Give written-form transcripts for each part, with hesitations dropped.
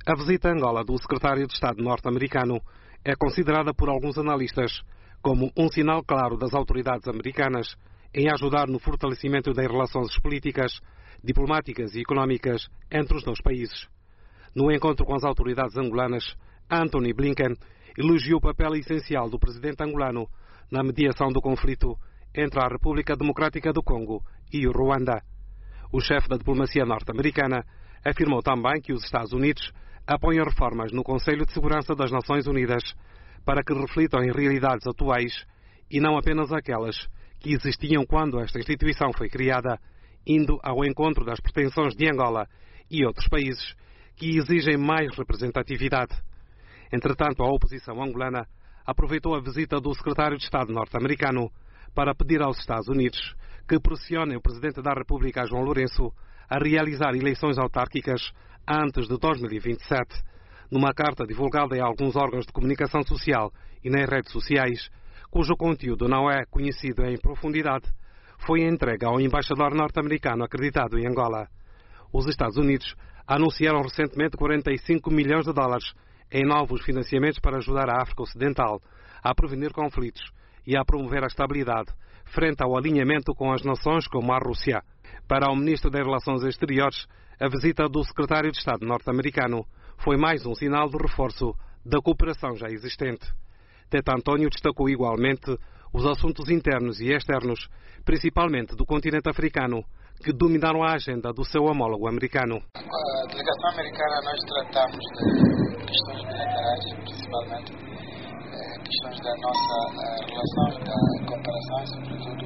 A visita a Angola do secretário de Estado norte-americano é considerada por alguns analistas como um sinal claro das autoridades americanas em ajudar no fortalecimento das relações políticas, diplomáticas e económicas entre os dois países. No encontro com as autoridades angolanas, Antony Blinken elogiou o papel essencial do presidente angolano na mediação do conflito entre a República Democrática do Congo e o Ruanda. O chefe da diplomacia norte-americana afirmou também que os Estados Unidos apoiam reformas no Conselho de Segurança das Nações Unidas para que reflitam em realidades atuais e não apenas aquelas que existiam quando esta instituição foi criada, indo ao encontro das pretensões de Angola e outros países que exigem mais representatividade. Entretanto, a oposição angolana aproveitou a visita do secretário de Estado norte-americano para pedir aos Estados Unidos que pressionem o presidente da República, João Lourenço, a realizar eleições autárquicas antes de 2027. Numa carta divulgada em alguns órgãos de comunicação social e nas redes sociais, cujo conteúdo não é conhecido em profundidade, foi entregue ao embaixador norte-americano acreditado em Angola. Os Estados Unidos anunciaram recentemente 45 milhões de dólares em novos financiamentos para ajudar a África Ocidental a prevenir conflitos e a promover a estabilidade frente ao alinhamento com as nações como a Rússia. Para o ministro das Relações Exteriores, a visita do secretário de Estado norte-americano foi mais um sinal de reforço da cooperação já existente. Tete António destacou igualmente os assuntos internos e externos, principalmente do continente africano, que dominaram a agenda do seu homólogo americano. A delegação americana nós tratamos de questões bilaterais, principalmente questões da nossa relação, da cooperação, sobretudo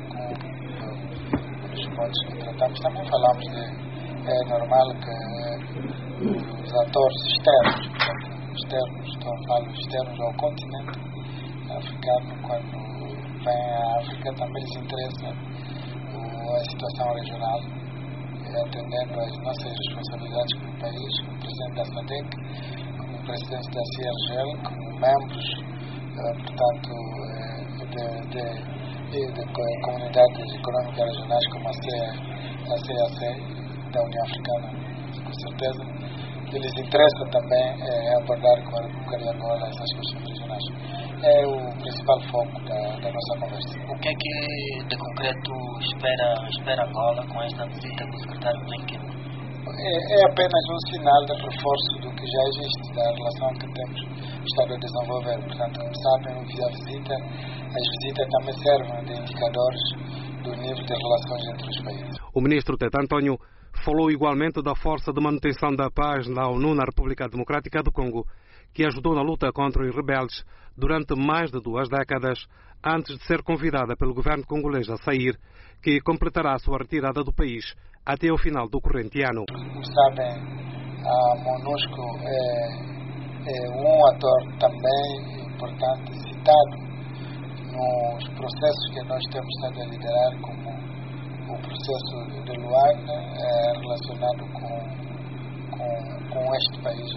com os pontos que tratamos. Também falamos é normal que os atores externos, externos ao continente africano, quando vêm à África, também lhes interessa a situação regional, atendendo às nossas responsabilidades como país, como presidente da SADC, como presidente da CIRGEL, como membros, portanto, de comunidades econômicas regionais como a CAC, da União Africana, com certeza. Eles interessam também abordar com a República de Angola essas questões regionais. É o principal foco da nossa conversa. O que é que de concreto espera Angola com esta visita do secretário Blinken? É apenas um sinal de reforço do que já existe, da relação que temos estado a desenvolver. Portanto, como sabem, as visitas também servem de indicadores do nível de relações entre os países. O ministro Tete António falou igualmente da Força de Manutenção da Paz na ONU na República Democrática do Congo, que ajudou na luta contra os rebeldes durante mais de 2 décadas, antes de ser convidada pelo governo congolês a sair, que completará a sua retirada do país até o final do corrente ano. Como sabem, a MONUSCO é um ator também importante, citado nos processos que nós temos estado a liderar, como o processo de Luanda, relacionado com este país.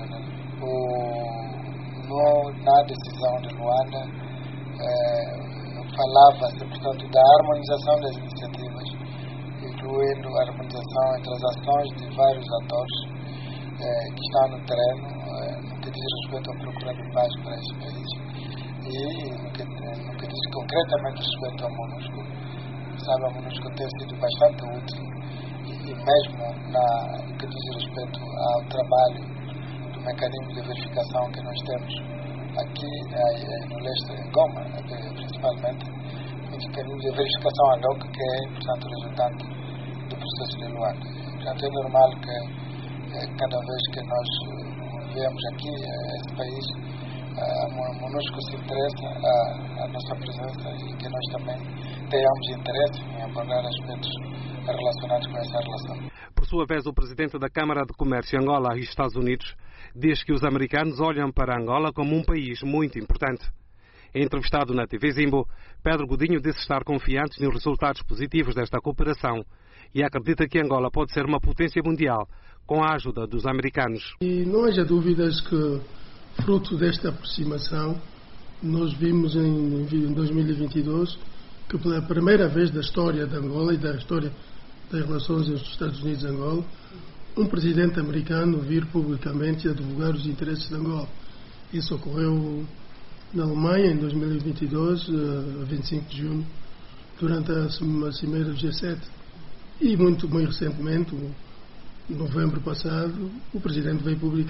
Na decisão de Luanda, falava-se, portanto, da harmonização das iniciativas, incluindo a harmonização entre as ações de vários atores que estão no terreno, no que diz respeito à procura de paz para este país, e no que diz concretamente respeito à MONUSCO. Sabe, a MONUSCO tem sido bastante útil, e mesmo no que diz respeito ao trabalho do mecanismo de verificação que nós temos aqui no leste, em Goma, principalmente, o mecanismo de verificação ad hoc, que é, portanto, resultante do processo de Luanda. Portanto, é normal que cada vez que nós viemos aqui a esse país, a MONUSCO se interessa a nossa presença e que nós também tenhamos interesse em abordar aspectos relacionados com essa relação. Por sua vez, o presidente da Câmara de Comércio Angola e Estados Unidos diz que os americanos olham para Angola como um país muito importante. Entrevistado na TV Zimbo, Pedro Godinho disse estar confiante nos resultados positivos desta cooperação e acredita que Angola pode ser uma potência mundial com a ajuda dos americanos. E não haja dúvidas que, fruto desta aproximação, nós vimos em 2022 que pela primeira vez da história de Angola e da história das relações entre os Estados Unidos e Angola, um presidente americano vir publicamente a divulgar os interesses de Angola. Isso ocorreu na Alemanha em 2022, 25 de junho, durante a cimeira do G7. E muito recentemente, em novembro passado, o presidente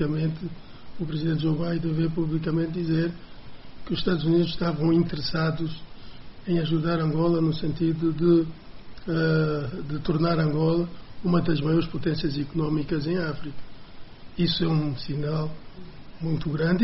Joe Biden veio publicamente dizer que os Estados Unidos estavam interessados em ajudar Angola no sentido de tornar Angola uma das maiores potências económicas em África. Isso é um sinal muito grande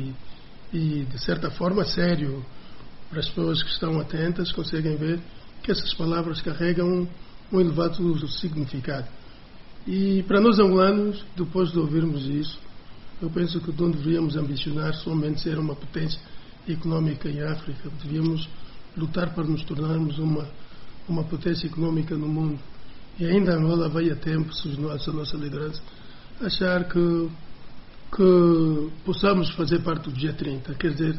e de certa forma sério. Para as pessoas que estão atentas conseguem ver que essas palavras carregam um elevado significado. E para nós angolanos, depois de ouvirmos isso, eu penso que não deveríamos ambicionar somente ser uma potência económica em África. Devíamos lutar para nos tornarmos uma potência económica no mundo. E ainda Angola vai a tempo, se a nossa liderança achar que possamos fazer parte do G30, quer dizer,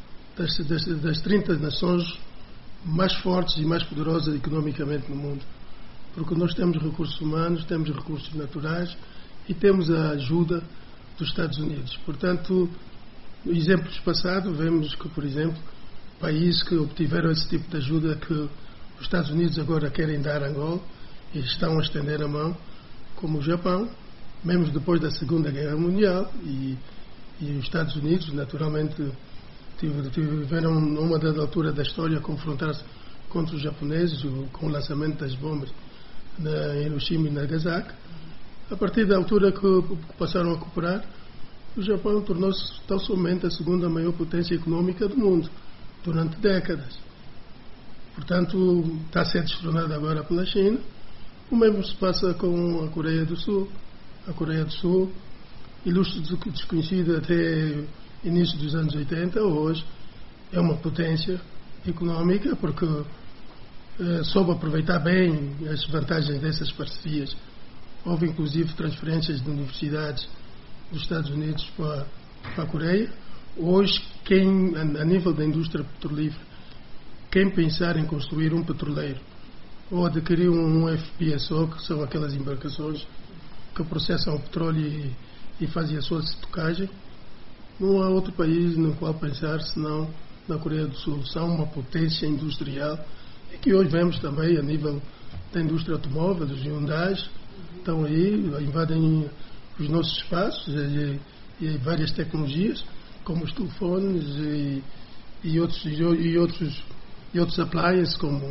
das 30 nações mais fortes e mais poderosas economicamente no mundo. Porque nós temos recursos humanos, temos recursos naturais e temos a ajuda dos Estados Unidos. Portanto, exemplos passados, vemos que, por exemplo, países que obtiveram esse tipo de ajuda que os Estados Unidos agora querem dar a Angola e estão a estender a mão, como o Japão, mesmo depois da Segunda Guerra Mundial, e os Estados Unidos, naturalmente, tiveram, numa dada altura da história, confrontar-se contra os japoneses com o lançamento das bombas em Hiroshima e Nagasaki. A partir da altura que passaram a cooperar, o Japão tornou-se tão somente a segunda maior potência económica do mundo durante décadas. Portanto, está a ser destronado agora pela China. O mesmo se passa com a Coreia do Sul. A Coreia do Sul, ilustre desconhecida até início dos anos 80, hoje é uma potência económica porque soube aproveitar bem as vantagens dessas parcerias. Houve inclusive transferências de universidades dos Estados Unidos para a Coreia. Hoje, a nível da indústria petrolífera, quem pensar em construir um petroleiro ou adquirir um FPSO, que são aquelas embarcações que processam o petróleo e fazem a sua estocagem, não há outro país no qual pensar senão na Coreia do Sul. São uma potência industrial e que hoje vemos também a nível da indústria automóvel, dos Hyundai, estão aí, invadem os nossos espaços e várias tecnologias, como os telefones e outros appliances, como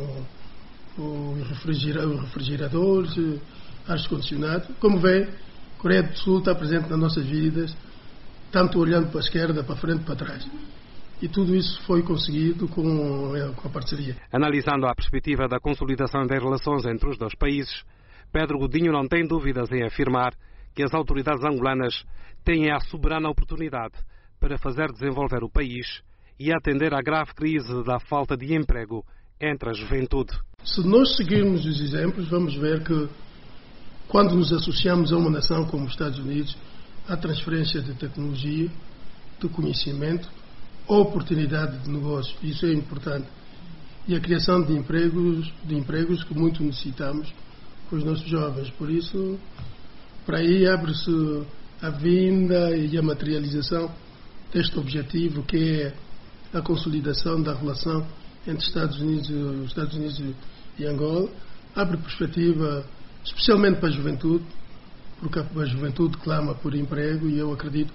os refrigeradores, ar-condicionado. Como vê, a Coreia do Sul está presente nas nossas vidas, tanto olhando para a esquerda, para a frente, para trás. E tudo isso foi conseguido com a parceria. Analisando a perspectiva da consolidação das relações entre os dois países, Pedro Godinho não tem dúvidas em afirmar que as autoridades angolanas têm a soberana oportunidade para fazer desenvolver o país e atender à grave crise da falta de emprego entre a juventude. Se nós seguirmos os exemplos, vamos ver que quando nos associamos a uma nação como os Estados Unidos, há transferência de tecnologia, de conhecimento, oportunidade de negócio. Isso é importante. E a criação de empregos que muito necessitamos com os nossos jovens. Por isso, para aí abre-se a vinda e a materialização deste objetivo, que é a consolidação da relação entre os Estados Unidos e Angola. Abre perspectiva especialmente para a juventude, porque a juventude clama por emprego e eu acredito,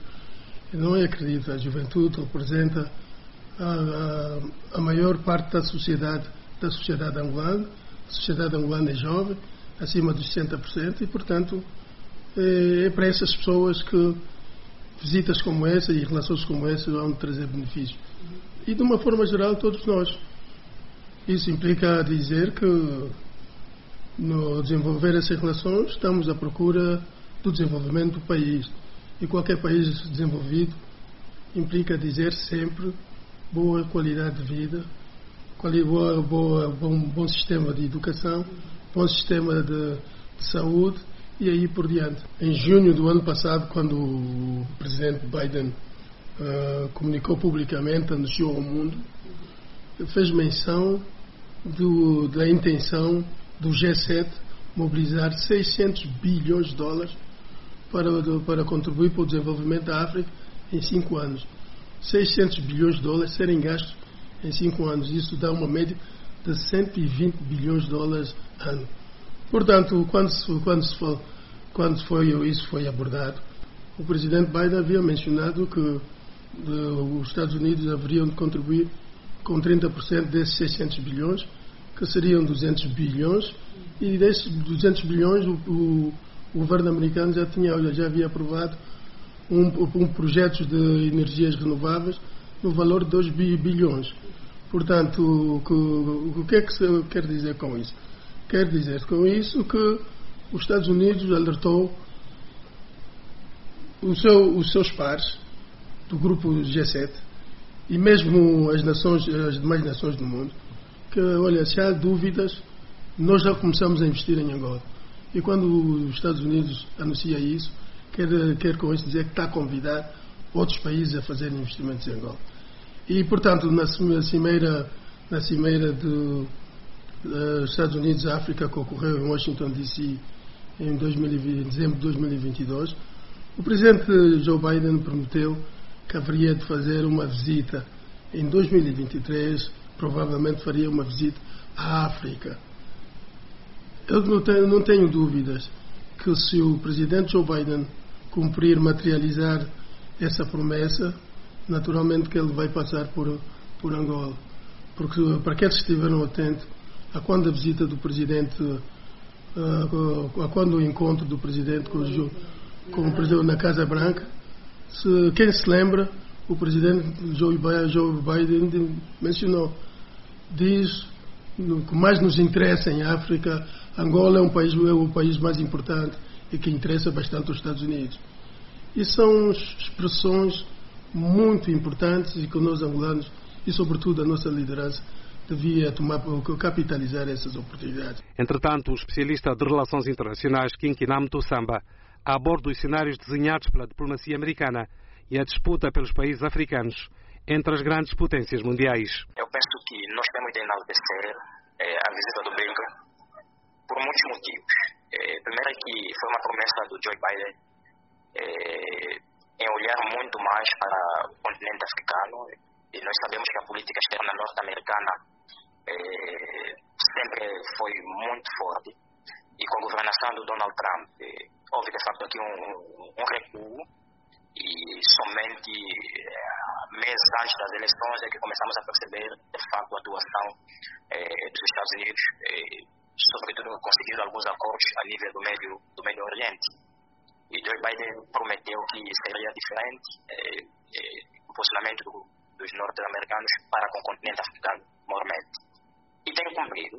a juventude representa a maior parte da sociedade angolana. A sociedade angolana é jovem, acima dos 60%, e portanto é para essas pessoas que visitas como essa e relações como essa vão trazer benefícios. E de uma forma geral, todos nós. Isso implica dizer que no desenvolver essas relações estamos à procura do desenvolvimento do país. E qualquer país desenvolvido implica dizer sempre boa qualidade de vida, bom sistema de educação, bom sistema de saúde e aí por diante. Em junho do ano passado, quando o presidente Biden comunicou publicamente, anunciou ao mundo, fez menção da intenção do G7 mobilizar $600 bilhões para contribuir para o desenvolvimento da África em 5 anos. 600 bilhões de dólares serem gastos em 5 anos. Isso dá uma média de 120 bilhões de dólares ano. Portanto, quando isso foi abordado, o presidente Biden havia mencionado que os Estados Unidos haveriam de contribuir com 30% desses 600 bilhões, que seriam 200 bilhões, e desses 200 bilhões o governo americano já havia aprovado um projeto de energias renováveis no valor de 2 bilhões. Portanto, o que é que se quer dizer com isso? Quer dizer com isso que os Estados Unidos alertou os seus pares do grupo G7 e mesmo as demais nações do mundo que, olha, se há dúvidas, nós já começamos a investir em Angola. E quando os Estados Unidos anuncia isso, quer com isso dizer que está a convidar outros países a fazerem investimentos em Angola. E, portanto, na cimeira dos Estados Unidos e África, que ocorreu em Washington, D.C., em dezembro de 2022, o presidente Joe Biden prometeu que haveria de fazer uma visita em 2023, provavelmente faria uma visita à África. Eu não tenho dúvidas que se o presidente Joe Biden materializar essa promessa, naturalmente que ele vai passar por Angola. Porque, para aqueles que estiveram atentos, a quando a visita do presidente, a quando o encontro do presidente com o presidente na Casa Branca, quem se lembra, o presidente Joe Biden mencionou, diz que mais nos interessa em África, Angola é o país mais importante e que interessa bastante aos Estados Unidos. E são expressões muito importantes e que nós angolanos, e sobretudo a nossa liderança, devia capitalizar essas oportunidades. Entretanto, o especialista de Relações Internacionais Kinkinam Tussamba aborda os cenários desenhados pela diplomacia americana e a disputa pelos países africanos entre as grandes potências mundiais. Eu penso que nós temos de enaltecer a visita do Blinken por muitos motivos. Primeiro é que foi uma promessa do Joe Biden em olhar muito mais para o continente africano, e nós sabemos que a política externa norte-americana sempre foi muito forte, e com a governação do Donald Trump houve de facto aqui um recuo, e somente meses antes das eleições é que começamos a perceber de facto a atuação dos Estados Unidos, sobretudo conseguindo alguns acordos a nível do Médio Oriente. E Joe Biden prometeu que seria diferente o posicionamento dos norte-americanos para com o continente africano, mormente. E tem cumprido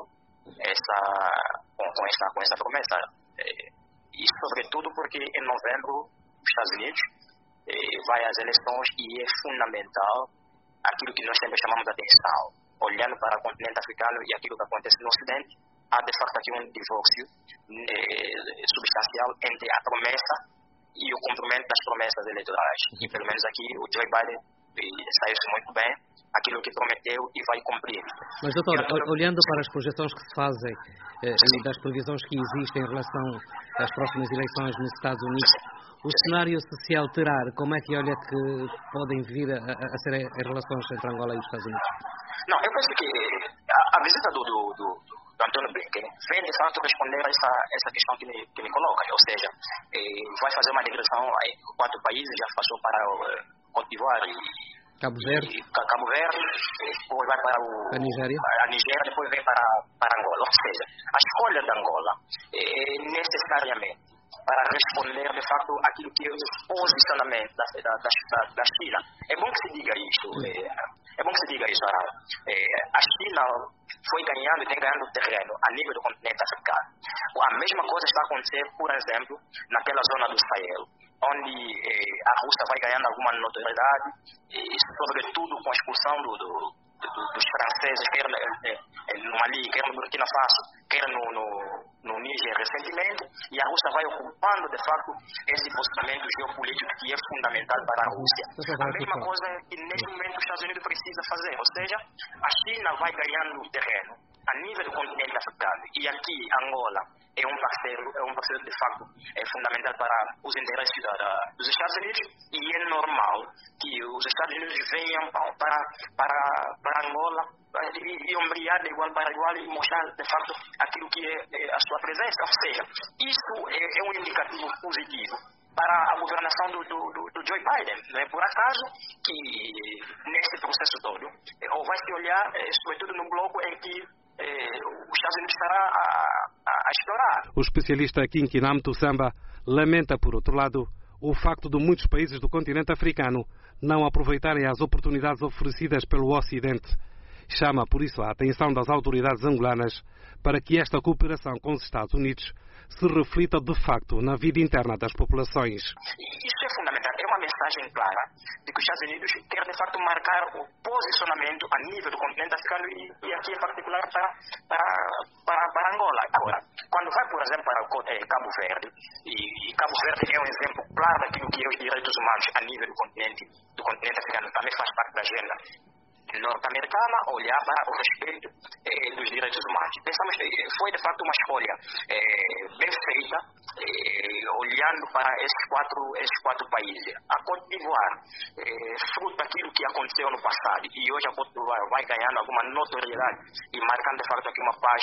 com essa promessa. E sobretudo porque em novembro os Estados Unidos vai às eleições e é fundamental aquilo que nós sempre chamamos de atenção. Olhando para o continente africano e aquilo que acontece no Ocidente, há de facto aqui um divórcio substancial entre a promessa e o cumprimento das promessas eleitorais. E pelo menos aqui o Joe Biden saiu-se muito bem, aquilo que prometeu e vai cumprir. Mas, doutor, olhando para as projeções que se fazem e das previsões que existem em relação às próximas eleições nos Estados Unidos, o cenário se alterar, como é que olha que podem vir a ser as relações entre Angola e os Estados Unidos? Não, eu penso que a visita do Antônio Blinken vem de fato responder a essa questão que me coloca, ou seja, vai fazer uma digressão a 4 países, já passou para Côte d'Ivoire e Cabo Verde, depois vai para a Nigéria, depois vem para Angola. Ou seja, a escolha de Angola necessariamente para responder de facto aquilo que é o posicionamento da China. É bom que se diga isso. É bom que se diga isso, Arão. A China foi ganhando e tem ganhando terreno a nível do continente africano. A mesma coisa está a acontecer, por exemplo, naquela zona do Sahel, onde a Rússia vai ganhando alguma notoriedade, sobretudo com a expulsão dos franceses, quer no Mali, quer no Burkina Faso, quer no Níger recentemente, e a Rússia vai ocupando de facto esse posicionamento geopolítico que é fundamental para a Rússia. A mesma coisa que neste momento os Estados Unidos precisam fazer, ou seja, a China vai ganhando terreno a nível do continente africano, e aqui Angola é um parceiro de facto fundamental para os interesses dos Estados Unidos, e é normal que os Estados Unidos venham para Angola e ombrear de igual para igual e mostrar de facto aquilo que é a sua presença. Ou seja, isso é um indicativo positivo para a governação do Joe Biden. Não é por acaso que nesse processo todo ou vai se olhar sobretudo no bloco em que os Estados Unidos estará a explorar. O especialista Kinkinam Tussamba lamenta, por outro lado, o facto de muitos países do continente africano não aproveitarem as oportunidades oferecidas pelo Ocidente. Chama, por isso, a atenção das autoridades angolanas para que esta cooperação com os Estados Unidos se reflita de facto na vida interna das populações. Isso é fundamental. É uma mensagem clara de que os Estados Unidos querem, de facto, marcar o posicionamento a nível do continente africano e aqui em particular para Angola. Agora, quando vai, por exemplo, para Cabo Verde, e Cabo Verde é um exemplo claro daquilo que é os direitos humanos a nível do continente africano, também faz parte da agenda norte-americana, olhar para o respeito dos direitos humanos. Pensamos que foi de facto uma escolha bem feita, olhando para esses quatro países. A Côte d'Ivoire, fruto daquilo que aconteceu no passado, e hoje a Côte d'Ivoire vai ganhando alguma notoriedade e marcando de facto aqui uma paz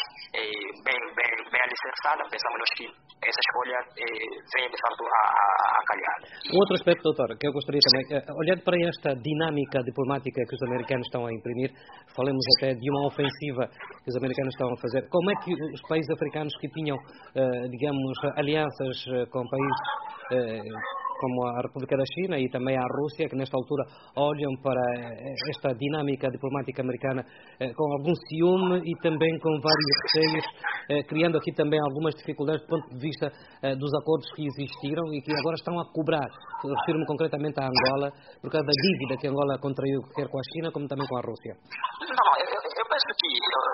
bem alicerçada. Pensamos nós que essa escolha vem de facto a calhar. Um outro aspecto, doutor, que eu gostaria também, olhando para esta dinâmica diplomática que os americanos estão a imprimir, falemos até de uma ofensiva que os americanos estão a fazer. Como é que os países africanos que tinham, digamos, alianças com países como a República da China e também a Rússia, que nesta altura olham para esta dinâmica diplomática americana com algum ciúme e também com vários receios, criando aqui também algumas dificuldades do ponto de vista dos acordos que existiram e que agora estão a cobrar. Refiro-me concretamente a Angola, por causa da dívida que Angola contraiu quer com a China como também com a Rússia. Não, eu penso que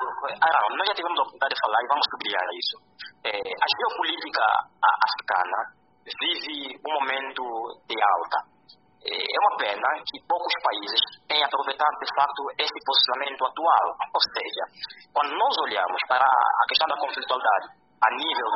nós já tivemos a oportunidade de falar e vamos sublinhar isso. A geopolítica africana vive um momento de alta. É uma pena que poucos países tenham aproveitado de facto esse posicionamento atual. Ou seja, quando nós olhamos para a questão da conflitualidade a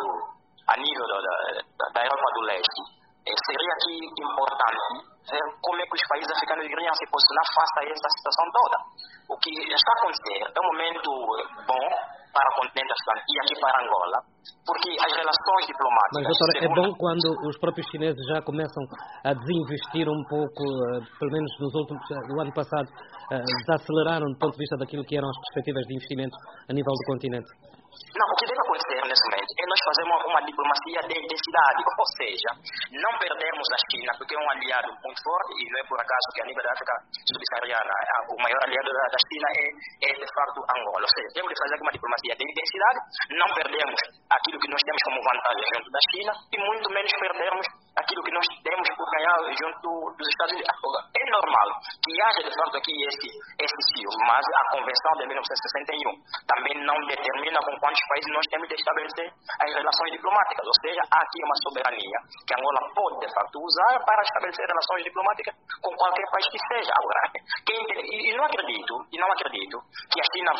nível da Europa do Leste, seria aqui importante ver como é que os países africanos iriam se posicionar face a essa situação toda. O que está acontecendo é um momento bom para o continente africano e aqui para Angola, porque as relações diplomáticas... Mas, doutor, é bom quando os próprios chineses já começam a desinvestir um pouco, pelo menos no ano passado, desaceleraram do ponto de vista daquilo que eram as perspectivas de investimento a nível do continente. Não, o que deve acontecer nesse momento é nós fazermos uma diplomacia de intensidade, ou seja, não perdermos a China, porque é um aliado muito forte, e não é por acaso que a nível da África subsaariana o maior aliado da China é de facto Angola. Ou seja, temos de fazer uma diplomacia de intensidade, não perdemos aquilo que nós temos como vantagem junto da China e muito menos perdermos aquilo que nós temos por ganhar junto dos Estados Unidos. É normal que haja de facto aqui esse ciúme, mas a Convenção de 1961 também não determina com quantos países nós temos de estabelecer as relações diplomáticas. Ou seja, há aqui uma soberania que Angola pode de facto usar para estabelecer relações diplomáticas com qualquer país que seja. Agora, não acredito que a China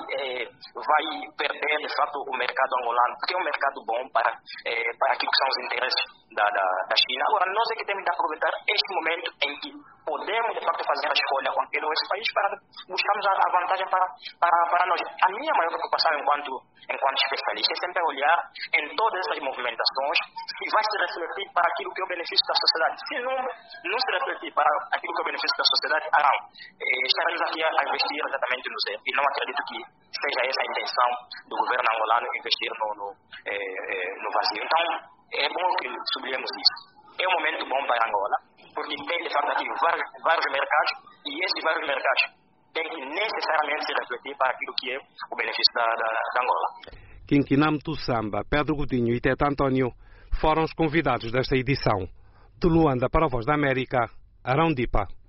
vai perder de facto o mercado angolano, porque é um mercado bom para aquilo que são os interesses da China. Agora, nós é que temos de aproveitar este momento em que podemos, de facto, fazer a escolha com aquele ou esse país para buscarmos a vantagem para nós. A minha maior preocupação enquanto especialista é sempre olhar em todas essas movimentações se vai se refletir para aquilo que é o benefício da sociedade. Se não se refletir para aquilo que é o benefício da sociedade, estaremos aqui a investir exatamente no zero. E não acredito que seja essa a intenção do governo angolano investir no vazio. Então, é bom que sublinhemos isso. É um momento bom para Angola, porque tem de facto aqui vários mercados, e esses vários mercados têm que necessariamente se refletir para aquilo que é o benefício da Angola. Kinkinam Tussamba, Pedro Godinho e Teta António foram os convidados desta edição. De Luanda para a Voz da América, Arão Dipa.